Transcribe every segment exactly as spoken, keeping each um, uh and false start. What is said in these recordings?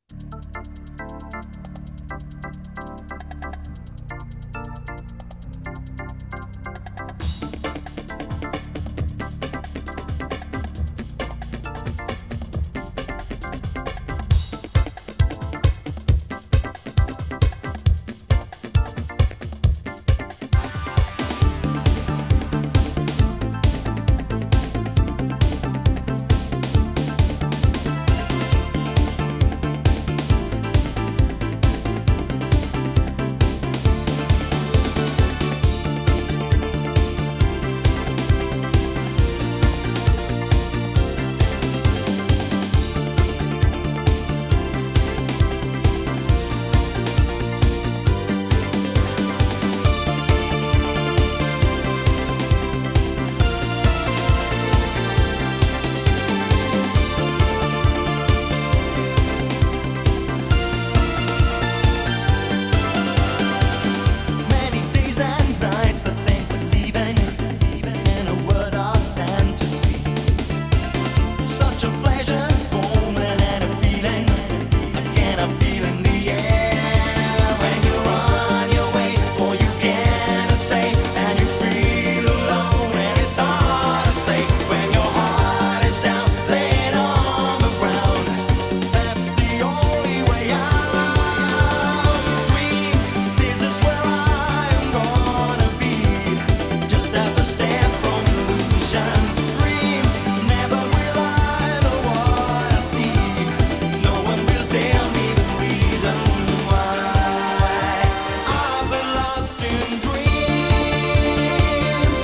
Such a pleasure, moment and a feeling. Again, a feel in the air. When you're on your way, or you can't stay, and you feel alone, and it's hard to say. When your heart is down, laying on the ground, that's the only way out. Dreams, this is where I'm gonna be. Just have to step from illusions. Dreams, never will I know what I see. No one will tell me the reason why I've been lost in dreams.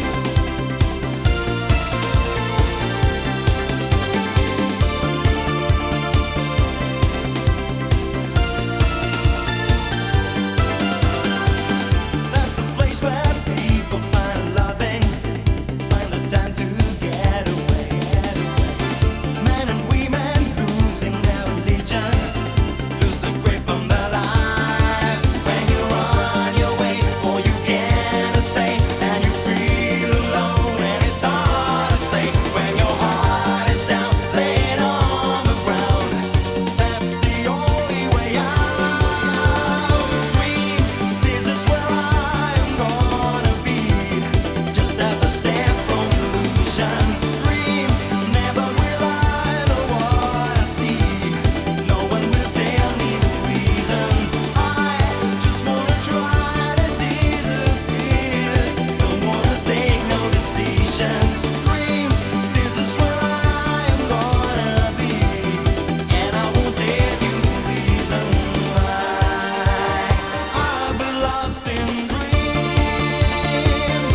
That's a place where people find loving, find the time to get away. Men and women losing their religion, lose the grip from their lives. When you're on your way, or you can't stay, and you feel alone, and it's hard to say. When your heart is down, laying on the ground, that's the only way out. Dreams, this is where I'm gonna be. Just have to step from illusions. Dreams, never will I know what I see. No one will tell me the reason. I just wanna try to disappear. Don't wanna take no decisions. Dreams, this is where I'm gonna be. And I won't tell you the reason why I've been lost in dreams.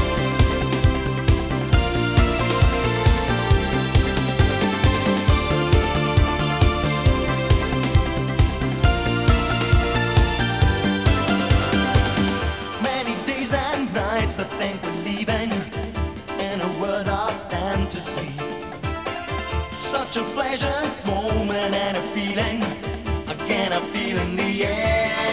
Many days and nights I think we're leaving in a world of fantasy. Such a pleasure, moment and a feeling. Again, I feel in the air.